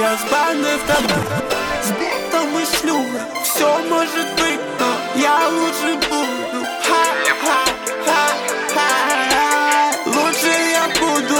я с банной в тобой, с битом и шлюхой. Все может быть, но я лучше буду. Ха-ха-ха-ха. Лучше я буду,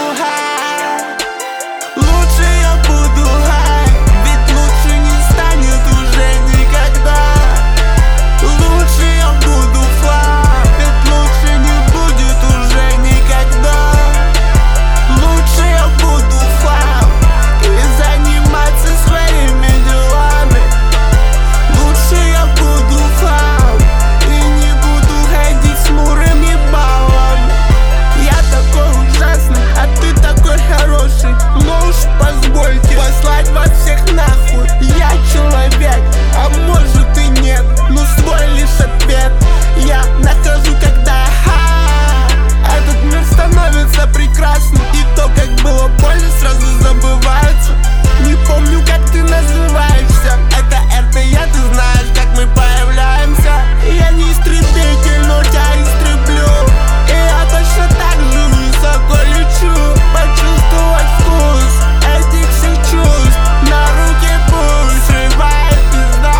лучше я буду, ведь лучше не станет уже никогда. Лучше я буду, ведь лучше не будет уже никогда. Лучше я буду, и заниматься своими делами. Лучше я буду, и не буду ходить с мурыми баллами. Я такой ужасный, а ты такой хороший. Но уж позвольте послать вас всех нахуй. Я человек, а может и нет, но свой лишь ответ я нахожу, когда этот мир становится прекрасным. И то, как было больно, сразу забывается. Не помню, как ты называешься. Это РТЯ, ты знаешь, как мы появляемся. Я не истребитель, но тебя истреблю. И я точно так же высоко лечу. Почувствовать вкус этих всех чувств. На руке пусть срывает пизда.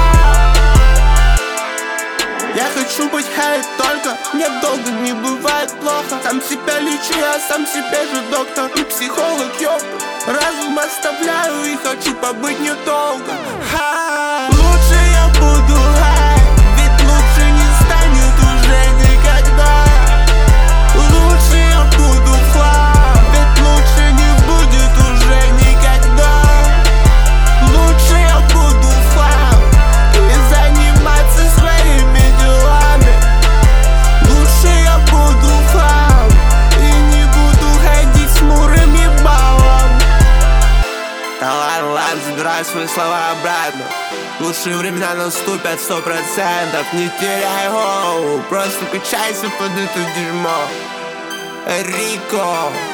Я хочу быть хай только, мне долго не бывает плохо. Сам себя лечу, я сам себе же доктор и психолог, ёп. Разум оставляю и хочу побыть недолго. Лучше я буду, ведь лучше не станет уже никогда. Лучше я буду, ведь лучше не будет уже никогда. Лучше я буду, и заниматься своими делами. Лучше я буду, и не буду ходить с мурыми баллами. Да ладно, ладно, забираю свои слова обратно. Лучшие времена наступят 100%. Не теряй голову, просто качайся под это дерьмо. Рико.